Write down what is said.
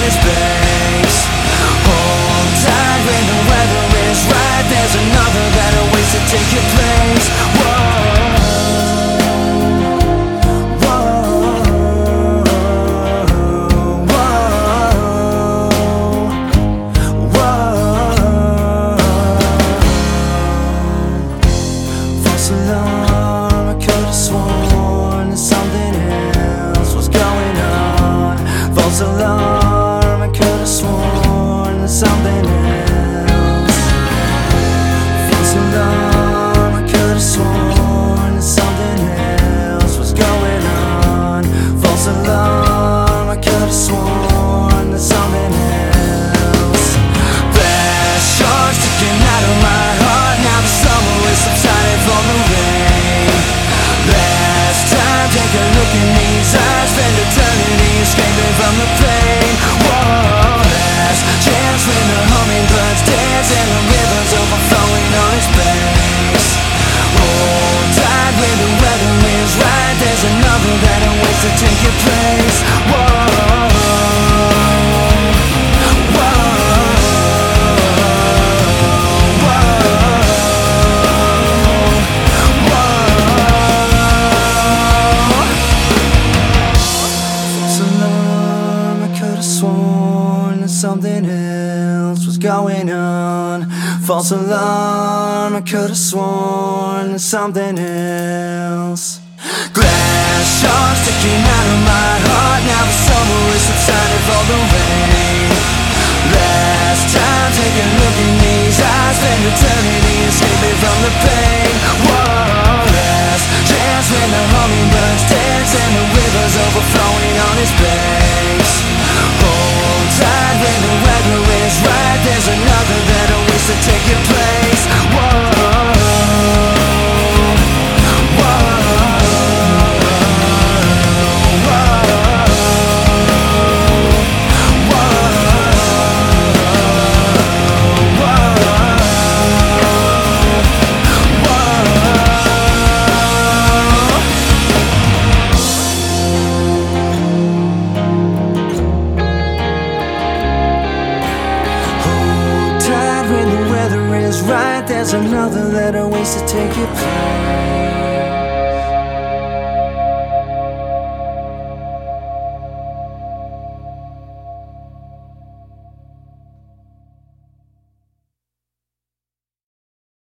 his base. Hold tight when the weather is right. There's another better ways to take your place. False alarm, I could've sworn that something else was going on. False alarm, I could've sworn that something else. False alarm, I could've sworn that something else was going on. False alarm, I could've sworn that something else. Blast sharks sticking out of my heart. Now the summer is subsided from the rain. Last time, take a look in these eyes. Spend eternity escaping from the pain. Whoa, last chance when the hummingbirds dance and the river's overflowing on its banks. Hold tight when the weather is right. There's another better ways to take your place. Whoa. Something else was going on. False alarm, I could've sworn that something else. Glass shards sticking out of my heart. Now the summer is subsided for the rain. Last time, take a look in these eyes. Spend eternity escaping from the pain. Whoa, last chance when the hummingbirds dance and the river's overflowing on its banks. Hold tight when the weather is right. There's another better ways to take your place. Whoa, right, there's another better ways to take your place.